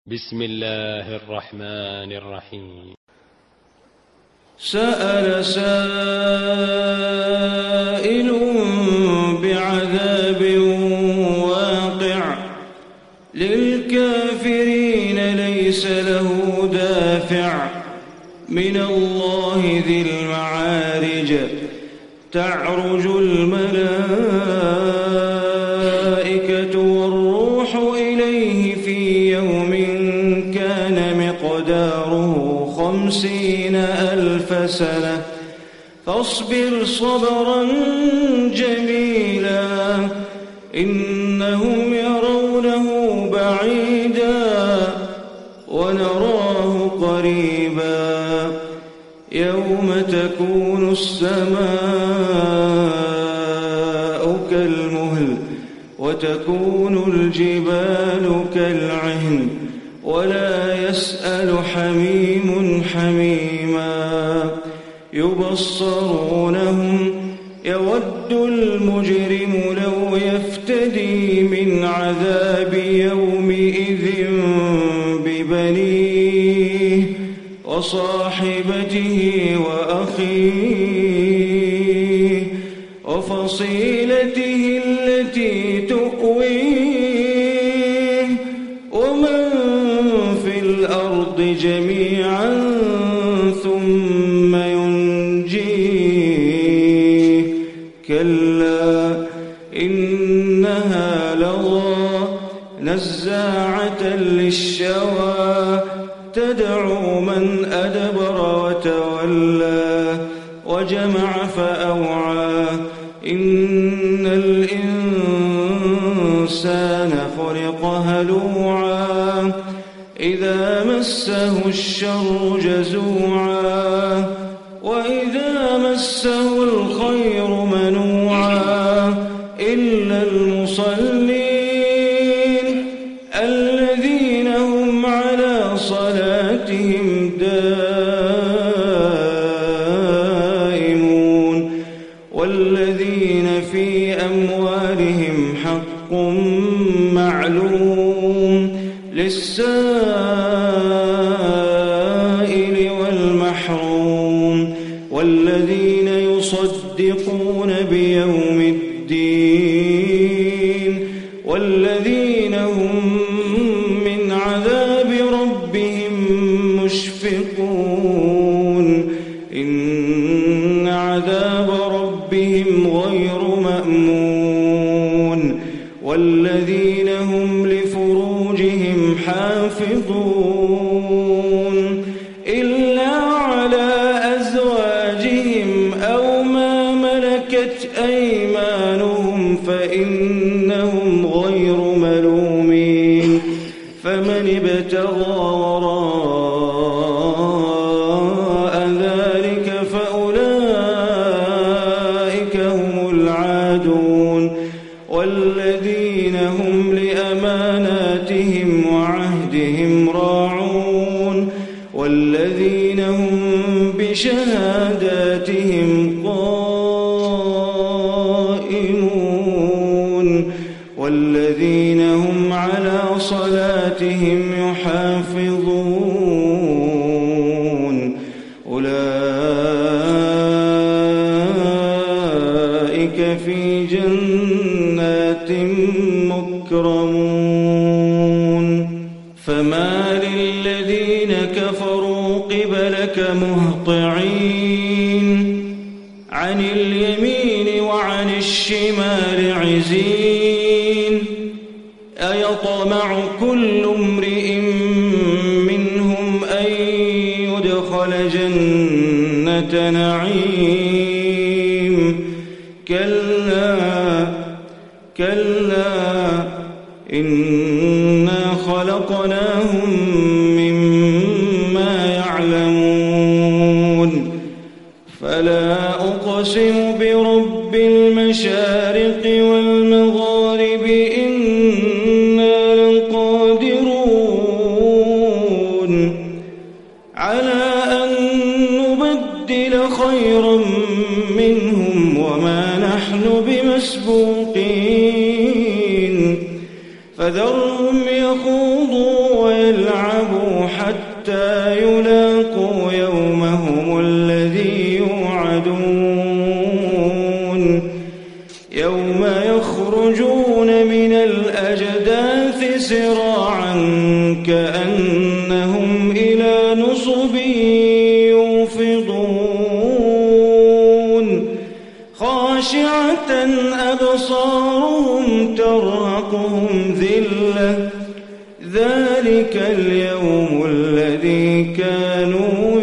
بسم الله الرحمن الرحيم. سأل سائل بعذاب واقع للكافرين ليس له دافع من الله ذي المعارج تعرج الملائكة والروح إليه في يوم كان مقداره 50,000 سنة فاصبر صبرا جميلا إنهم يرونه بعيدا ونراه قريبا يوم تكون السماء كالمهل وتكون الجبال كالعهن ولا يسأل حميم حميما يبصرونهم يود المجرم لو يفتدي من عذاب يومئذ ببنيه وصاحبته وأخيه وفصيلته التي تؤويه ومن في الأرض جميعا ثم ينجيه كلا إنها لظى نزاعة للشوى تدعو من أدبر وتولى وجمع فأوعى إن الإنسان خلق هلوعا إذا مسه الشر جزوعا وإذا مسه الخير منوعا إلا المصلين الذين هم على صلاتهم دائمون والذين في أموالهم حق معلوم للسائل والمحروم والذين يصدقون بيوم الدين والذين هم من عذاب ربهم مشفقون إن عذاب ربهم غير مأمون والذين هم لفروجهم حافظون إلا على أزواجهم أو ما ملكت أيمانهم فإنهم غير ملومين فمن ابتغى وراء ذلك فأولئك هم العادون والذين هم لأماناتهم وعهدهم راعون والذين هم بشهاداتهم قائمون والذين هم على صلاتهم يحافظون أولئك في جنات مكرمون فما للذين كفروا قبلك مهطعين عن اليمين وعن الشمال عزين أيطمع كل امرئ منهم أن يدخل جنة نعيم كلا إنا خلقناهم مما يعلمون فلا أقسم برب المشارق والمغارب إنا لقادرون على أن نبدل خيرا منهم وما نحن بمسبوقين فذرهم يخوضوا ويلعبوا حتى يلاقوا يومهم الذي يوعدون يوم يخرجون من الأجداث سراعا كأنهم إلى نصب يوفضون خاشعة أبصارهم ترهقهم ذلة ذلك اليوم الذي كانوا